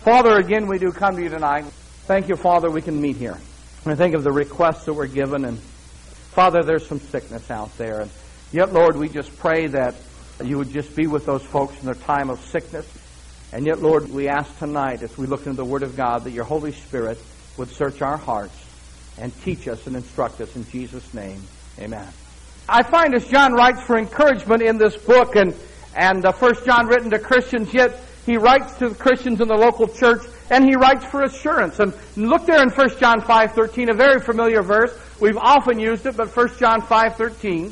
Father, again we do come to you tonight. Thank you, Father, we can meet here. I think of the requests that were given, and Father, there's some sickness out there. And yet, Lord, we just pray that you would just be with those folks in their time of sickness. And yet, Lord, we ask tonight, as we look into the Word of God, that your Holy Spirit would search our hearts and teach us and instruct us in Jesus' name. Amen. I find as John writes for encouragement in this book, and 1 John written to Christians, yet he writes to the Christians in the local church, and he writes for assurance. And look there in 1 John 5:13, a very familiar verse. We've often used it, but 1 John 5:13.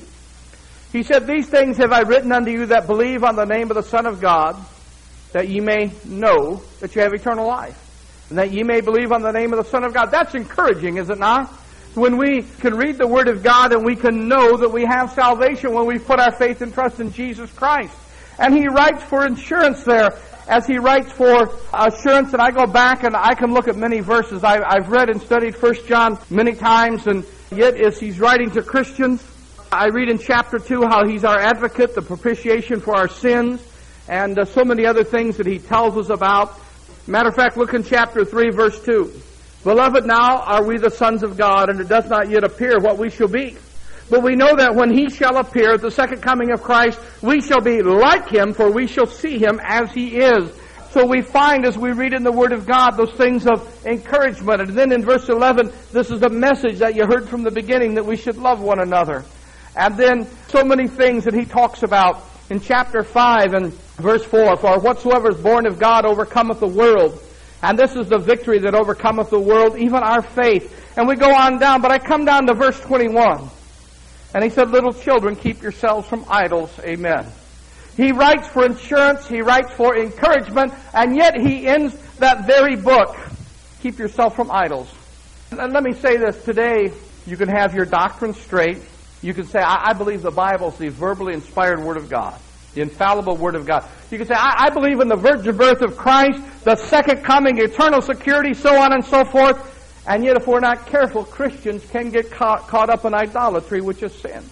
He said, "These things have I written unto you that believe on the name of the Son of God, that ye may know that you have eternal life, and that ye may believe on the name of the Son of God." That's encouraging, is it not? When we can read the Word of God and we can know that we have salvation when we put our faith and trust in Jesus Christ. And he writes for assurance there, as he writes for assurance, and I go back and I can look at many verses. I've read and studied 1 John many times, and yet as he's writing to Christians, I read in chapter 2 how he's our advocate, the propitiation for our sins, and so many other things that he tells us about. Matter of fact, look in chapter 3, verse 2. "Beloved, now are we the sons of God, and it does not yet appear what we shall be. But we know that when he shall appear, at the second coming of Christ, we shall be like him, for we shall see him as he is." So we find, as we read in the Word of God, those things of encouragement. And then in verse 11, this is the message that you heard from the beginning, that we should love one another. And then so many things that he talks about in chapter 5 and verse 4. "For whatsoever is born of God overcometh the world. And this is the victory that overcometh the world, even our faith." And we go on down, but I come down to verse 21. And he said, "Little children, keep yourselves from idols." Amen. He writes for assurance, he writes for encouragement, and yet he ends that very book, "Keep yourself from idols." And let me say this, today you can have your doctrine straight. You can say, I believe the Bible is the verbally inspired Word of God, the infallible Word of God. You can say, I believe in the virgin birth of Christ, the second coming, eternal security, so on and so forth. And yet if we're not careful, Christians can get caught up in idolatry, which is sin.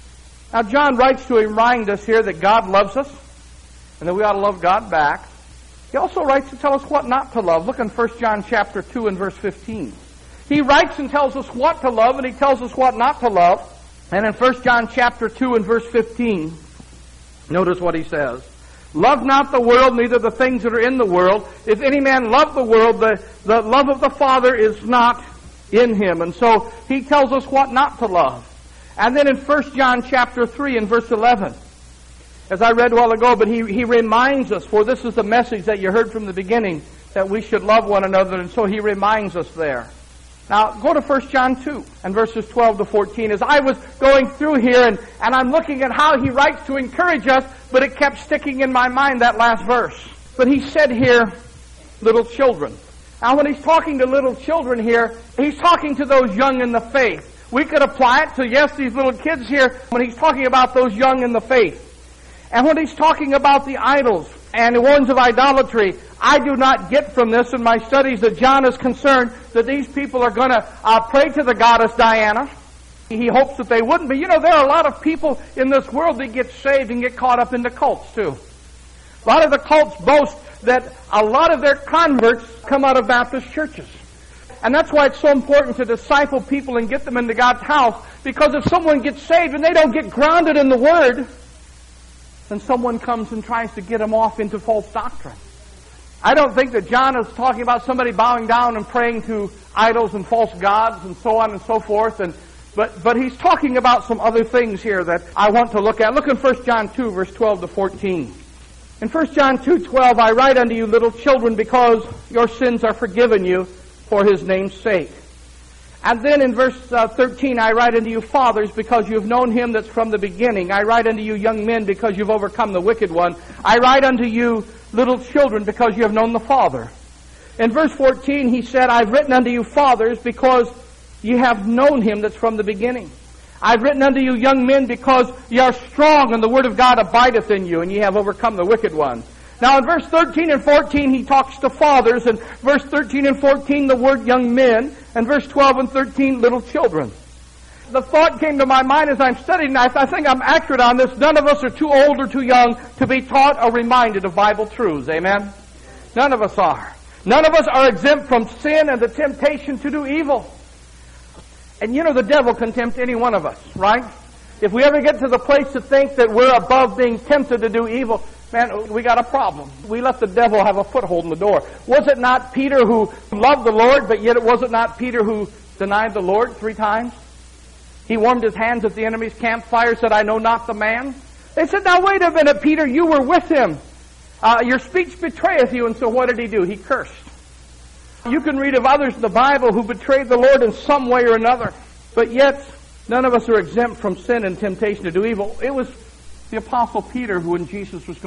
Now John writes to remind us here that God loves us, and that we ought to love God back. He also writes to tell us what not to love. Look in 1 John chapter 2 and verse 15. He writes and tells us what to love, and he tells us what not to love. And in 1 John chapter 2 and verse 15, notice what he says. "Love not the world, neither the things that are in the world. If any man love the world, the love of the Father is not in him." And so he tells us what not to love. And then in 1 John chapter 3 and verse 11, as I read a while ago, but he reminds us, for this is the message that you heard from the beginning, that we should love one another. And so he reminds us there. Now, go to 1 John 2 and verses 12 to 14. As I was going through here, and I'm looking at how he writes to encourage us, but it kept sticking in my mind, that last verse. But he said here, "Little children." Now, when he's talking to little children here, he's talking to those young in the faith. We could apply it to, yes, these little kids here, when he's talking about those young in the faith. And when he's talking about the idols and the ones of idolatry, I do not get from this in my studies that John is concerned that these people are going to pray to the goddess Diana. He hopes that they wouldn't. But you know, there are a lot of people in this world that get saved and get caught up into cults too. A lot of the cults boast that a lot of their converts come out of Baptist churches. And that's why it's so important to disciple people and get them into God's house, because if someone gets saved and they don't get grounded in the Word, then someone comes and tries to get them off into false doctrine. I don't think that John is talking about somebody bowing down and praying to idols and false gods and so on and so forth. But he's talking about some other things here that I want to look at. Look in 1 John 2, verse 12 to 14. In 1 John 2:12, "I write unto you, little children, because your sins are forgiven you for his name's sake." And then in verse 13, "I write unto you, fathers, because you have known him that's from the beginning. I write unto you, young men, because you've overcome the wicked one. I write unto you, little children, because you have known the Father." In verse 14, he said, "I've written unto you, fathers, because you have known him that's from the beginning. I've written unto you, young men, because ye are strong, and the word of God abideth in you, and ye have overcome the wicked one." Now in verse 13 and 14, he talks to fathers. In verse 13 and 14, the word young men. And verse 12 and 13, little children. The thought came to my mind as I'm studying, I think I'm accurate on this. None of us are too old or too young to be taught or reminded of Bible truths. Amen? None of us are. None of us are exempt from sin and the temptation to do evil. And you know the devil can tempt any one of us, right? If we ever get to the place to think that we're above being tempted to do evil, man, we got a problem. We let the devil have a foothold in the door. Was it not Peter who loved the Lord, but yet it was it not Peter who denied the Lord 3 times? He warmed his hands at the enemy's campfire, said, I know not the man. They said, now wait a minute, Peter, you were with him. Your speech betrayeth you. And so what did he do? He cursed. You can read of others in the Bible who betrayed the Lord in some way or another. But yet, none of us are exempt from sin and temptation to do evil. It was the Apostle Peter who, when Jesus was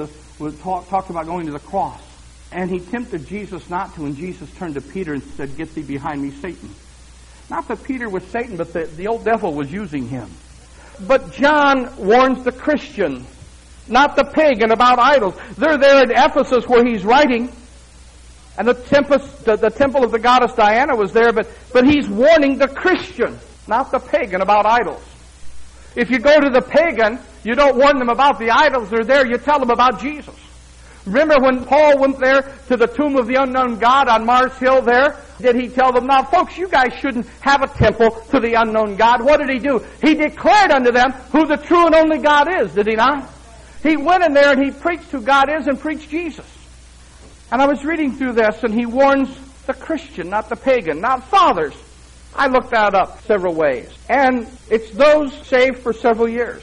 talked about going to the cross, and he tempted Jesus not to, and Jesus turned to Peter and said, get thee behind me, Satan. Not that Peter was Satan, but the old devil was using him. But John warns the Christian, not the pagan, about idols. They're there in Ephesus where he's writing, and the temple of the goddess Diana was there, but he's warning the Christian, not the pagan, about idols. If you go to the pagan, you don't warn them about the idols that are there, you tell them about Jesus. Remember when Paul went there to the tomb of the unknown God on Mars Hill there? Did he tell them, now folks, you guys shouldn't have a temple to the unknown God? What did he do? He declared unto them who the true and only God is, did he not? He went in there and he preached who God is and preached Jesus. And I was reading through this, and he warns the Christian, not the pagan. Now, fathers, I looked that up several ways, and it's those saved for several years.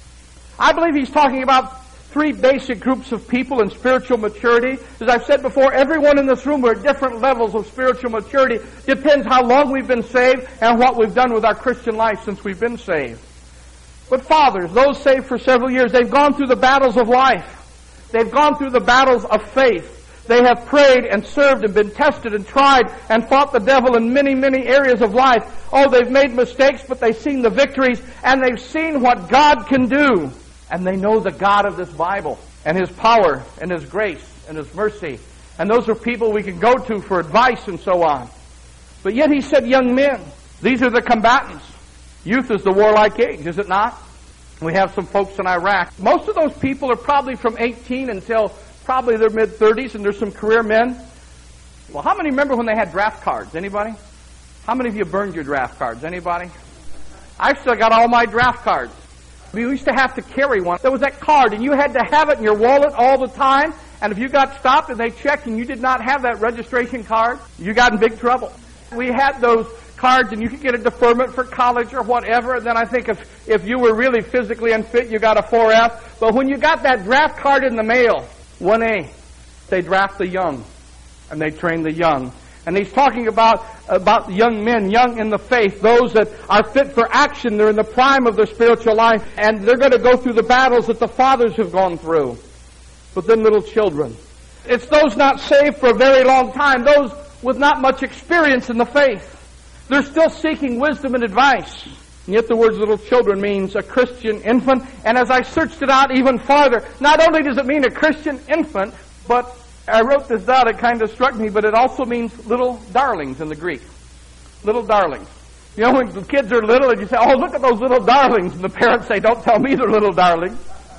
I believe he's talking about 3 basic groups of people in spiritual maturity. As I've said before, everyone in this room are at different levels of spiritual maturity. Depends how long we've been saved and what we've done with our Christian life since we've been saved. But fathers, those saved for several years, they've gone through the battles of life. They've gone through the battles of faith. They have prayed and served and been tested and tried and fought the devil in many, many areas of life. Oh, they've made mistakes, but they've seen the victories, and they've seen what God can do. And they know the God of this Bible and His power and His grace and His mercy. And those are people we can go to for advice and so on. But yet he said, young men, these are the combatants. Youth is the warlike age, is it not? We have some folks in Iraq. Most of those people are probably from 18 until probably their mid-30s, and there's some career men. Well, how many remember when they had draft cards? Anybody? How many of you burned your draft cards? Anybody? I've still got all my draft cards. We used to have to carry one. There was that card, and you had to have it in your wallet all the time, and if you got stopped and they checked and you did not have that registration card, you got in big trouble. We had those cards, and you could get a deferment for college or whatever, and then I think if you were really physically unfit, you got a 4F. But when you got that draft card in the mail, 1A, they draft the young, and they train the young. And he's talking about young men, young in the faith, those that are fit for action. They're in the prime of their spiritual life, and they're going to go through the battles that the fathers have gone through. But then little children. It's those not saved for a very long time, those with not much experience in the faith. They're still seeking wisdom and advice. And yet the words little children means a Christian infant. And as I searched it out even farther, not only does it mean a Christian infant, but I wrote this down, it kind of struck me, but it also means little darlings in the Greek. Little darlings. You know, when the kids are little and you say, oh, look at those little darlings, and the parents say, don't tell me they're little darlings.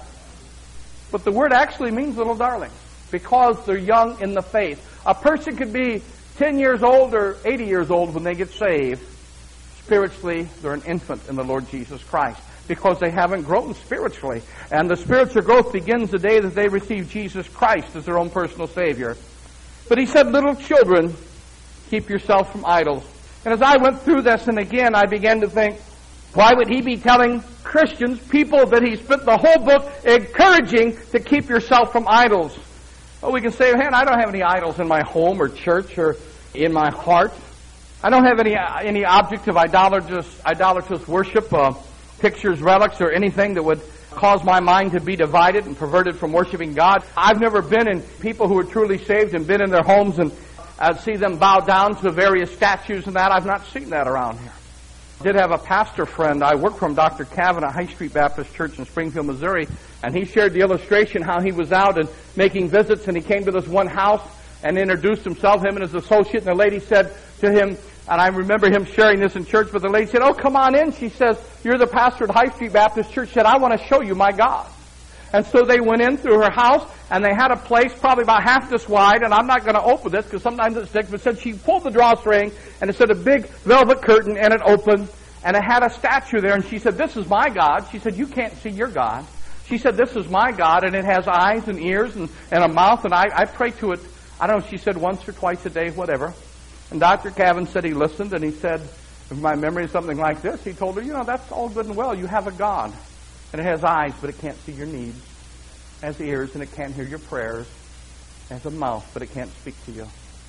But the word actually means little darlings because they're young in the faith. A person could be 10 years old or 80 years old when they get saved. Spiritually, they're an infant in the Lord Jesus Christ because they haven't grown spiritually. And the spiritual growth begins the day that they receive Jesus Christ as their own personal Savior. But he said, little children, keep yourself from idols. And as I went through this, and again, I began to think, why would he be telling Christians, people that he spent the whole book encouraging to keep yourself from idols? Oh, we can say, man, I don't have any idols in my home or church or in my heart. I don't have any object of idolatrous worship, pictures, relics, or anything that would cause my mind to be divided and perverted from worshiping God. I've never been in people who are truly saved and been in their homes and see them bow down to various statues and that. I've not seen that around here. I did have a pastor friend. I worked for him, Dr. Kavanaugh, High Street Baptist Church in Springfield, Missouri, and he shared the illustration how he was out and making visits, and he came to this one house and introduced himself, him and his associate, and the lady said to him, and I remember him sharing this in church, but the lady said, oh, come on in. She says, you're the pastor at High Street Baptist Church. She said, I want to show you my God. And so they went in through her house, and they had a place probably about half this wide, and I'm not going to open this because sometimes it's thick, but said she pulled the drawstring, and it said a big velvet curtain, and it opened, and it had a statue there, and she said, "This is my God." She said, "You can't see your God." She said, "This is my God, and it has eyes and ears and a mouth, and I pray to it," I don't know, she said once or twice a day, whatever. And Dr. Cavan said he listened, and he said, if my memory is something like this, he told her, "That's all good and well. You have a God, and it has eyes, but it can't see your needs. It has ears, and it can't hear your prayers. It has a mouth, but it can't speak to you."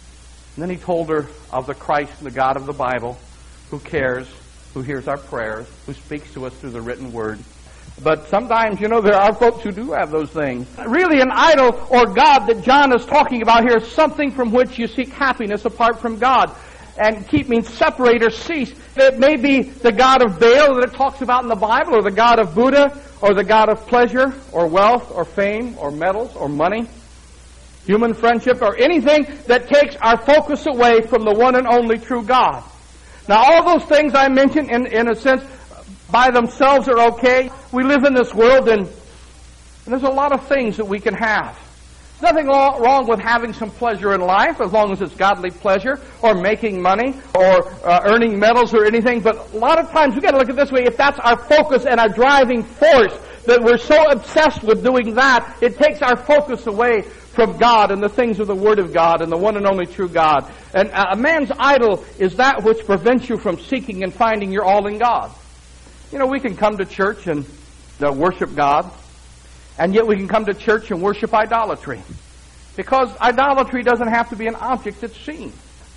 And then he told her of the Christ and the God of the Bible, who cares, who hears our prayers, who speaks to us through the written word. But sometimes, there are folks who do have those things. Really, an idol or God that John is talking about here is something from which you seek happiness apart from God. And keep means separate or cease. It may be the God of Baal that it talks about in the Bible, or the God of Buddha, or the God of pleasure, or wealth, or fame, or metals, or money, human friendship, or anything that takes our focus away from the one and only true God. Now, all those things I mentioned, in a sense, by themselves are okay. We live in this world, and there's a lot of things that we can have. There's nothing wrong with having some pleasure in life, as long as it's godly pleasure, or making money, or earning medals or anything. But a lot of times we've got to look at it this way. If that's our focus and our driving force, that we're so obsessed with doing that, it takes our focus away from God and the things of the Word of God and the one and only true God. And a man's idol is that which prevents you from seeking and finding your all in God. We can come to church and worship God, and yet we can come to church and worship idolatry. Because idolatry doesn't have to be an object that's seen.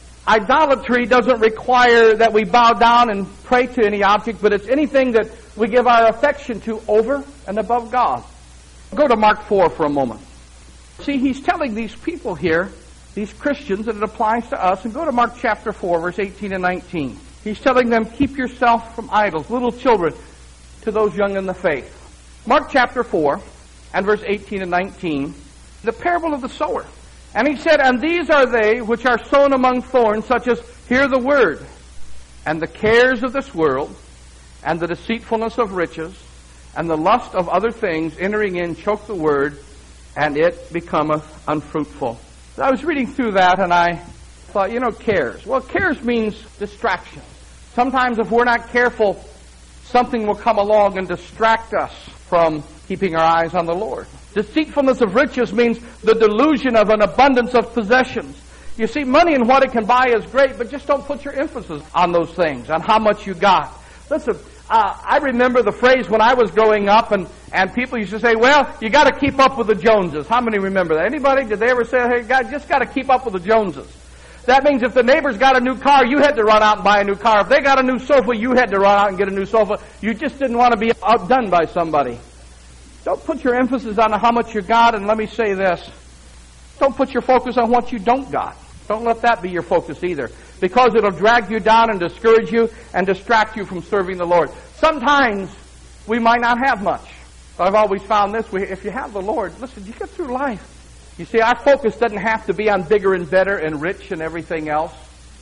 Idolatry doesn't require that we bow down and pray to any object, but it's anything that we give our affection to over and above God. Go to Mark 4 for a moment. See, he's telling these people here, these Christians, that it applies to us. And go to Mark chapter 4, verse 18 and 19. He's telling them, keep yourself from idols, little children, to those young in the faith. Mark chapter 4 and verse 18 and 19, the parable of the sower. And he said, "And these are they which are sown among thorns, such as hear the word, and the cares of this world, and the deceitfulness of riches, and the lust of other things entering in choke the word, and it becometh unfruitful." So I was reading through that, and I thought, cares. Well, cares means distraction. Sometimes if we're not careful, something will come along and distract us from keeping our eyes on the Lord. Deceitfulness of riches means the delusion of an abundance of possessions. You see, money and what it can buy is great, but just don't put your emphasis on those things, on how much you got. Listen, I remember the phrase when I was growing up, and people used to say, "Well, you got to keep up with the Joneses." How many remember that? Anybody? Did they ever say, "Hey, God, just got to keep up with the Joneses"? That means if the neighbor's got a new car, you had to run out and buy a new car. If they got a new sofa, you had to run out and get a new sofa. You just didn't want to be outdone by somebody. Don't put your emphasis on how much you got, and let me say this. Don't put your focus on what you don't got. Don't let that be your focus either, because it'll drag you down and discourage you and distract you from serving the Lord. Sometimes we might not have much, but I've always found this. If you have the Lord, listen, you get through life. You see, our focus doesn't have to be on bigger and better and rich and everything else.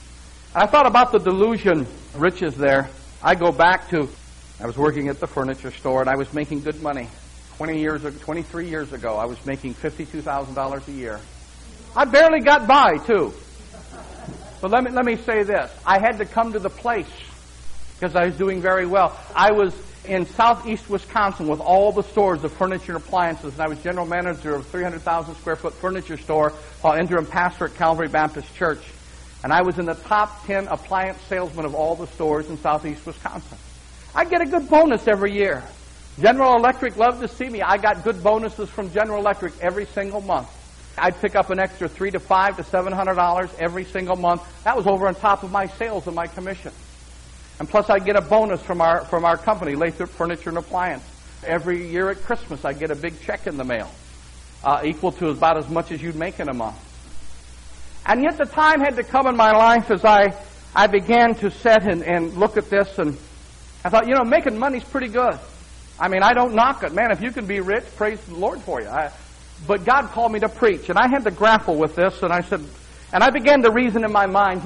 I thought about the delusion, riches there. I go back to, I was working at the furniture store, and I was making good money. 23 years ago, I was making $52,000 a year. I barely got by, too. But let me say this. I had to come to the place because I was doing very well. I was in southeast Wisconsin with all the stores of furniture and appliances, and I was general manager of a 300,000 square foot furniture store while interim pastor at Calvary Baptist Church. And I was in the top 10 appliance salesmen of all the stores in southeast Wisconsin. I get a good bonus every year. General Electric loved to see me. I got good bonuses from General Electric every single month. I'd pick up an extra $300 to $500 to $700 every single month. That was over on top of my sales and my commission. And plus I'd get a bonus from our company, Lathrop Furniture and Appliance. Every year at Christmas I'd get a big check in the mail, equal to about as much as you'd make in a month. And yet the time had to come in my life as I began to sit and look at this, and I thought, making money's pretty good. I mean, I don't knock it. Man, if you can be rich, praise the Lord for you. But God called me to preach, and I had to grapple with this, and I began to reason in my mind,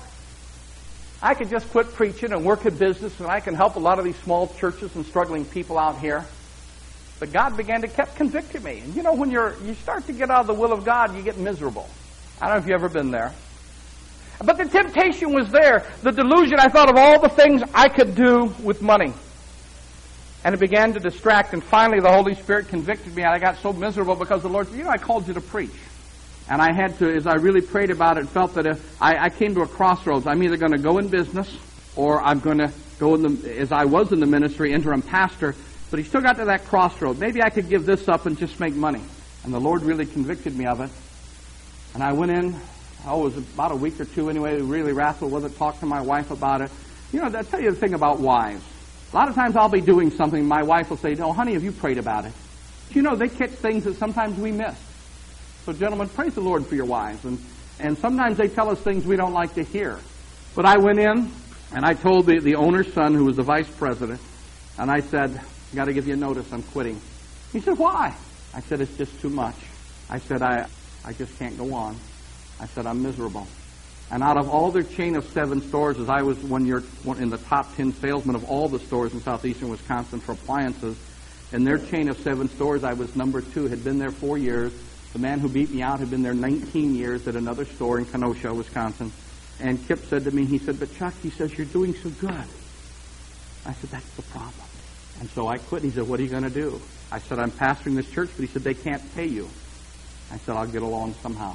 I could just quit preaching and work in business, and I can help a lot of these small churches and struggling people out here. But God began to keep convicting me. And you know, when you start to get out of the will of God, you get miserable. I don't know if you've ever been there. But the temptation was there. The delusion, I thought of all the things I could do with money. And it began to distract. And finally, the Holy Spirit convicted me. And I got so miserable because the Lord said, I called you to preach. And I had to, as I really prayed about it, felt that if I came to a crossroads. I'm either going to go in business or I'm going to go as I was in the ministry, interim pastor. But he still got to that crossroad. Maybe I could give this up and just make money. And the Lord really convicted me of it. And I went in, it was about a week or two anyway, really wrestled with it, talked to my wife about it. I'll tell you the thing about wives. A lot of times I'll be doing something, my wife will say, no, honey, have you prayed about it? They catch things that sometimes we miss. So gentlemen, praise the Lord for your wives. And sometimes they tell us things we don't like to hear. But I went in, and I told the owner's son, who was the vice president, and I said, I got to give you a notice, I'm quitting. He said, why? I said, it's just too much. I said, I just can't go on. I said, I'm miserable. And out of all their chain of 7 stores, as I was one year in the top 10 salesmen of all the stores in southeastern Wisconsin for appliances, in their chain of 7 stores, I was number 2, had been there 4 years. The man who beat me out had been there 19 years at another store in Kenosha, Wisconsin. And Kip said to me, he said, but Chuck, he says, you're doing so good. I said, that's the problem. And so I quit. He said, what are you going to do? I said, I'm pastoring this church, but he said, they can't pay you. I said, I'll get along somehow.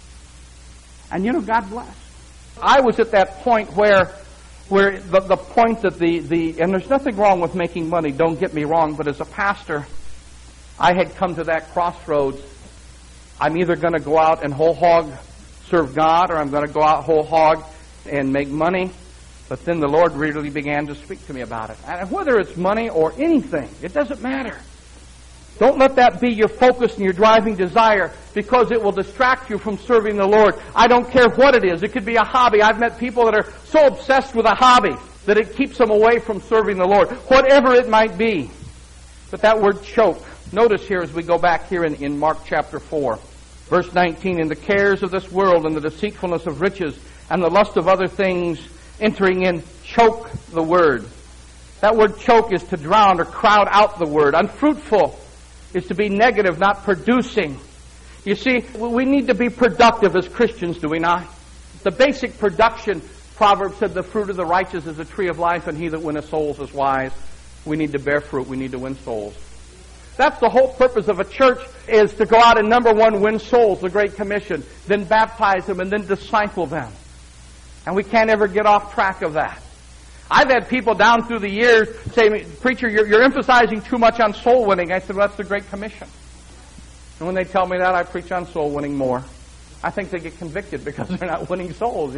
And God bless. I was at that point where the point that and there's nothing wrong with making money, don't get me wrong, but as a pastor, I had come to that crossroads. I'm either going to go out and whole hog serve God, or I'm going to go out whole hog and make money. But then the Lord really began to speak to me about it. And whether it's money or anything, it doesn't matter. Don't let that be your focus and your driving desire, because it will distract you from serving the Lord. I don't care what it is. It could be a hobby. I've met people that are so obsessed with a hobby that it keeps them away from serving the Lord, whatever it might be. But that word choke, notice here as we go back here in Mark chapter 4, verse 19, in the cares of this world and the deceitfulness of riches and the lust of other things entering in, choke the word. That word choke is to drown or crowd out the word. Unfruitful is to be negative, not producing. You see, we need to be productive as Christians, do we not? The basic production, Proverbs said, the fruit of the righteous is a tree of life, and he that winneth souls is wise. We need to bear fruit. We need to win souls. That's the whole purpose of a church, is to go out and, number one, win souls, the Great Commission, then baptize them, and then disciple them. And we can't ever get off track of that. I've had people down through the years say, preacher, you're emphasizing too much on soul winning. I said, well, that's the Great Commission. And when they tell me that, I preach on soul winning more. I think they get convicted because they're not winning souls,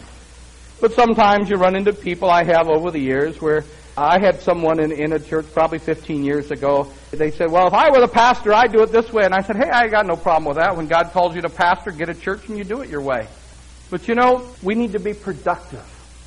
But sometimes you run into people, I have over the years, where I had someone in a church probably 15 years ago. They said, well, if I were the pastor, I'd do it this way. And I said, hey, I got no problem with that. When God calls you to pastor, get a church and you do it your way. But we need to be productive.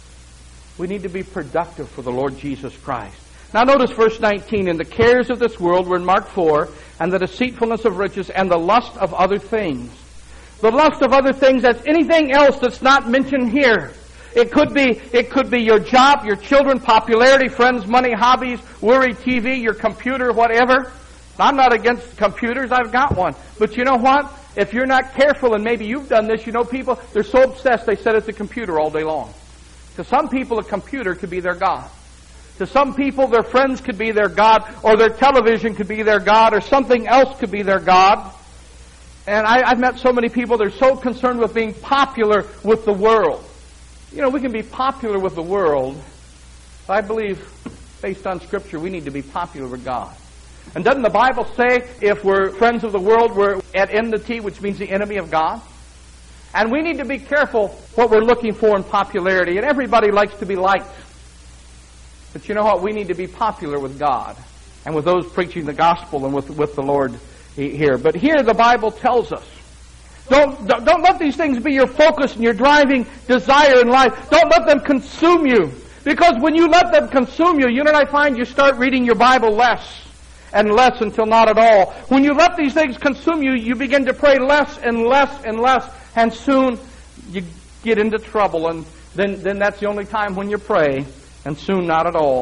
We need to be productive for the Lord Jesus Christ. Now notice verse 19, in the cares of this world, we're in Mark 4, and the deceitfulness of riches and the lust of other things. The lust of other things, that's anything else that's not mentioned here. It could be your job, your children, popularity, friends, money, hobbies, worry, TV, your computer, whatever. I'm not against computers, I've got one. But you know what? If you're not careful, and maybe you've done this, people, they're so obsessed they sit at the computer all day long. To some people, a computer could be their God. To some people, their friends could be their God, or their television could be their God, or something else could be their God. And I've met so many people, they're so concerned with being popular with the world. We can be popular with the world, but I believe, based on Scripture, we need to be popular with God. And doesn't the Bible say if we're friends of the world, we're at enmity, which means the enemy of God? And we need to be careful what we're looking for in popularity. And everybody likes to be liked. But you know what? We need to be popular with God and with those preaching the gospel and with the Lord here. But here the Bible tells us, don't let these things be your focus and your driving desire in life. Don't let them consume you. Because when you let them consume you, I find you start reading your Bible less and less until not at all. When you let these things consume you, you begin to pray less and less and less. And soon you get into trouble, and then that's the only time when you pray, and soon not at all.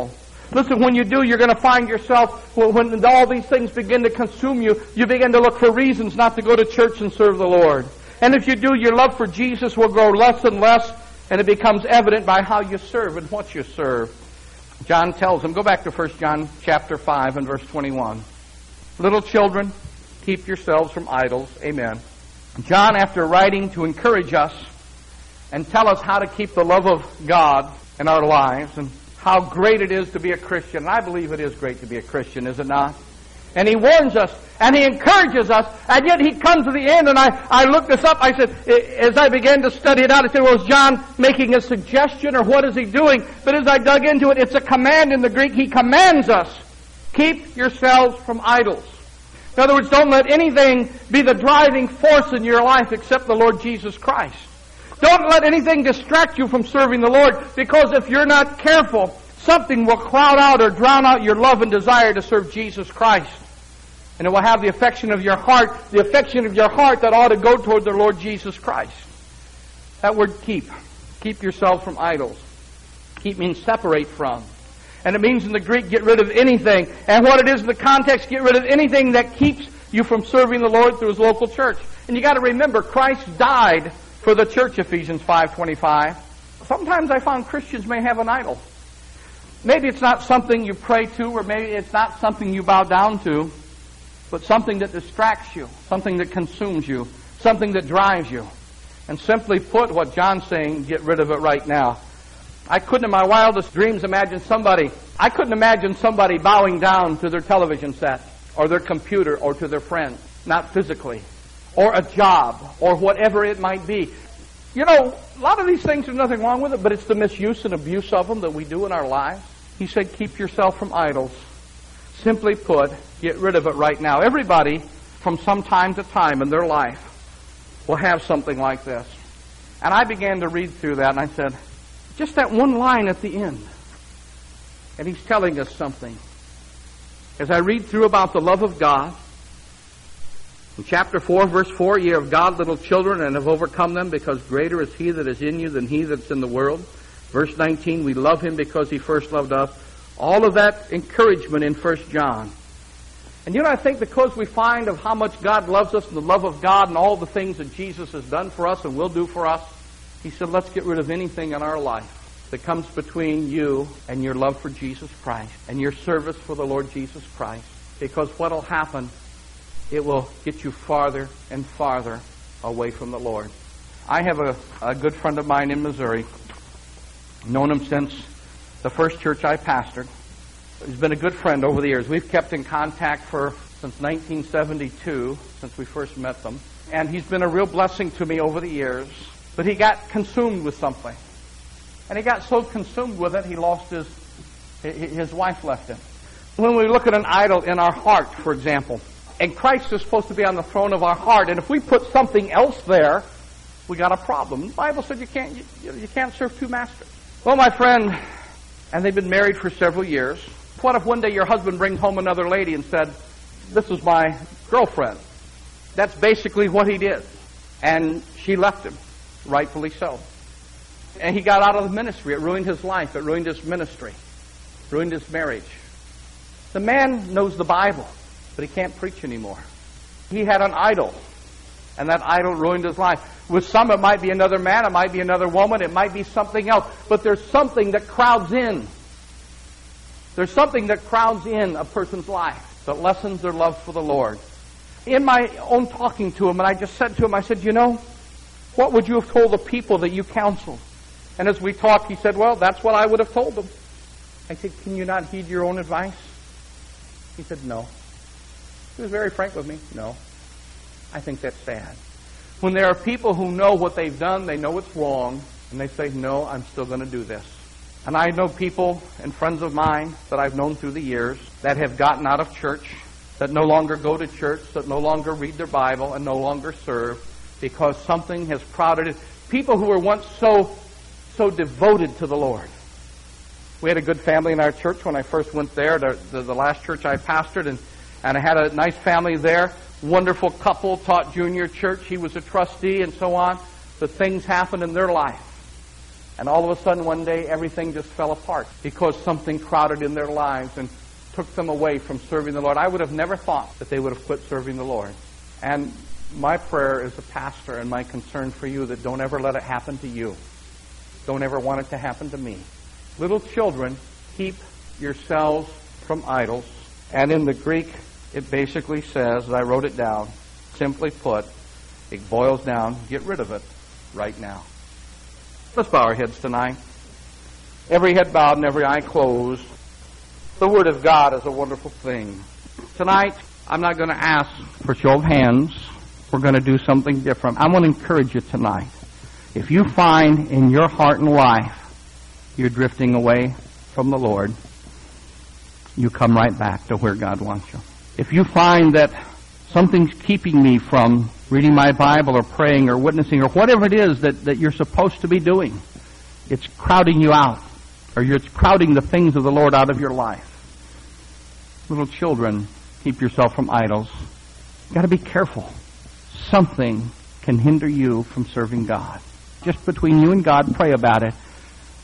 Listen, when you do, you're going to find yourself, when all these things begin to consume you, you begin to look for reasons not to go to church and serve the Lord. And if you do, your love for Jesus will grow less and less, and it becomes evident by how you serve and what you serve. John tells them, go back to 1 John chapter 5 and verse 21. Little children, keep yourselves from idols. Amen. John, after writing to encourage us and tell us how to keep the love of God in our lives and how great it is to be a Christian, and I believe it is great to be a Christian, is it not? And he warns us, and he encourages us, and yet he comes to the end, and I looked this up. I said, as I began to study it out, I said, well, is John making a suggestion, or what is he doing? But as I dug into it, it's a command in the Greek. He commands us, keep yourselves from idols. In other words, don't let anything be the driving force in your life except the Lord Jesus Christ. Don't let anything distract you from serving the Lord, because if you're not careful, something will crowd out or drown out your love and desire to serve Jesus Christ. And it will have the affection of your heart that ought to go toward the Lord Jesus Christ. That word keep. Keep yourself from idols. Keep means separate from. And it means in the Greek, get rid of anything. And what it is in the context, get rid of anything that keeps you from serving the Lord through His local church. And you got to remember, Christ died for the church, Ephesians 5:25. Sometimes I found Christians may have an idol. Maybe it's not something you pray to, or maybe it's not something you bow down to, but something that distracts you, something that consumes you, something that drives you. And simply put, what John's saying, get rid of it right now. I couldn't in my wildest dreams imagine somebody bowing down to their television set, or their computer, or to their friends, not physically, or a job, or whatever it might be. You know, a lot of these things, there's nothing wrong with it, but it's the misuse and abuse of them that we do in our lives. He said, keep yourself from idols. Simply put, get rid of it right now. Everybody, from some time to time in their life, will have something like this. And I began to read through that, and I said, just that one line at the end. And he's telling us something. As I read through about the love of God, in chapter 4, verse 4, ye are of God, little children, and have overcome them, because greater is He that is in you than he that's in the world. Verse 19, we love Him because He first loved us. All of that encouragement in 1 John. And you know, I think because we find of how much God loves us and the love of God and all the things that Jesus has done for us and will do for us, He said, let's get rid of anything in our life that comes between you and your love for Jesus Christ and your service for the Lord Jesus Christ. Because what will happen, it will get you farther and farther away from the Lord. I have a good friend of mine in Missouri. Known him since the first church I pastored. He's been a good friend over the years. We've kept in contact since 1972, since we first met them. And he's been a real blessing to me over the years. But he got consumed with something. And he got so consumed with it, he lost his wife left him. When we look at an idol in our heart, for example, and Christ is supposed to be on the throne of our heart, and if we put something else there, we got a problem. The Bible said you can't serve two masters. Well, my friend, and they've been married for several years. What if one day your husband brings home another lady and said, this is my girlfriend? That's basically what he did. And she left him, rightfully so. And he got out of the ministry. It ruined his life. It ruined his ministry. Ruined his marriage. The man knows the Bible, but he can't preach anymore. He had an idol, and that idol ruined his life. With some, it might be another man, it might be another woman, it might be something else. But there's something that crowds in. There's something that crowds in a person's life that lessens their love for the Lord. In my own talking to him, and I just said to him, I said, you know, what would you have told the people that you counseled? And as we talked, he said, well, that's what I would have told them. I said, can you not heed your own advice? He said, no. He was very frank with me. No. I think that's sad. When there are people who know what they've done, they know it's wrong, and they say, no, I'm still going to do this. And I know people and friends of mine that I've known through the years that have gotten out of church, that no longer go to church, that no longer read their Bible, and no longer serve, because something has crowded it. People who were once so devoted to the Lord. We had a good family in our church when I first went there, the last church I pastored, and I had a nice family there. Wonderful couple, taught junior church. He was a trustee and so on. But things happened in their life. And all of a sudden one day everything just fell apart because something crowded in their lives and took them away from serving the Lord. I would have never thought that they would have quit serving the Lord. And my prayer as a pastor and my concern for you that don't ever let it happen to you. Don't ever want it to happen to me. Little children, keep yourselves from idols. And in the Greek, it basically says, and I wrote it down, simply put, it boils down, get rid of it right now. Let's bow our heads tonight. Every head bowed and every eye closed. The Word of God is a wonderful thing. Tonight, I'm not going to ask for show of hands. We're going to do something different. I want to encourage you tonight. If you find in your heart and life you're drifting away from the Lord, you come right back to where God wants you. If you find that something's keeping me from reading my Bible or praying or witnessing or whatever it is that you're supposed to be doing, it's crowding you out, or you're crowding the things of the Lord out of your life. Little children, keep yourself from idols. You've got to be careful. Something can hinder you from serving God. Just between you and God, pray about it.